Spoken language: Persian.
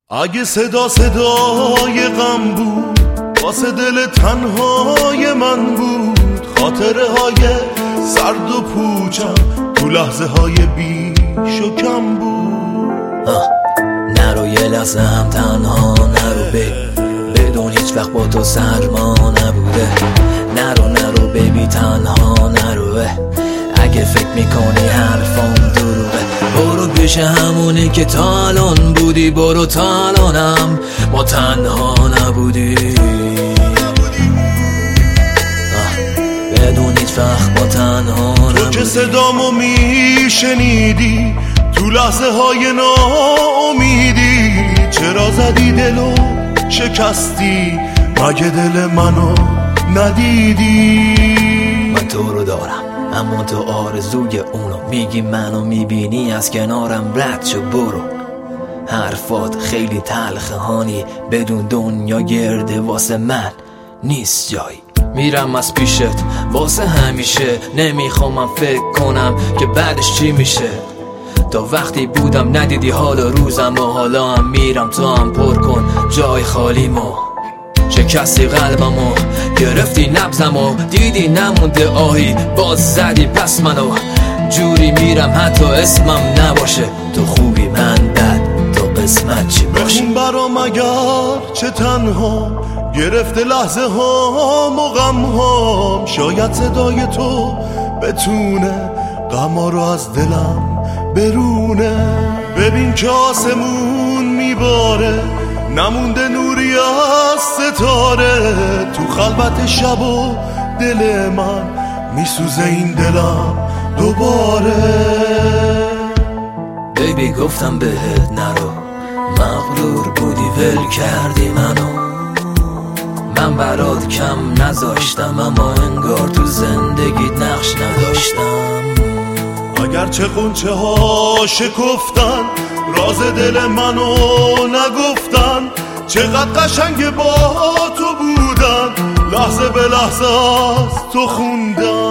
اگه صدا صدای غم بود واسه دل تنهای من بود، خاطره های سرد و پوچم تو لحظه های بیش و کم بود. نرو یه لحظه هم تنها نرو بدون هیچ وقت با تو سرما نبوده. نرو ببی تنها نرو، اگه فکر میکنی حرفام دروغه. برو پیش همونی که تا الان بودی، برو تا الانم ما تنها نبودی. بدون هیچ وقت ما تنها نبودی. تو که صدامو میشنیدی تو لحظه های ناامیدی، چرا زدی دلو شکستی مگه دل منو ندیدی؟ من تو رو دارم اما تو آرزوی اونو میگی، منو میبینی از کنارم رد شو برو. حرفات خیلی تلخه هانی، بدون دنیا گرده واسه من نیست جایی. میرم از پیشت واسه همیشه، نمیخوام من فکر کنم که بعدش چی میشه. تا وقتی بودم ندیدی حال روزم و حالا هم میرم تو هم پر کن جای خالیمو. چه کسی قلبمو گرفتی نبزمو، دیدی نمونده آهی باز زدی پس منو. جوری میرم حتی اسمم نباشه، تو خوبی من بد تو قسمت چی باشه. بخون برام اگر چه تنها گرفته لحظه هام و غم هام، شاید صدای تو بتونه غما رو از دلم برونه. ببین که آسمون میباره نمونده نوری از ستاره، تو خلوت شب و دل من میسوزه این دلم دوباره. بیبی گفتم بهت نرو، مغرور بودی ول کردی منو. من برات کم نذاشتم اما انگار تو زندگیت نقش نداشتم. اگر چه قنچه ها شکفتن راز دل منو نگفتن، چقدر قشنگ با تو بودن لحظه به لحظه از تو خوندن.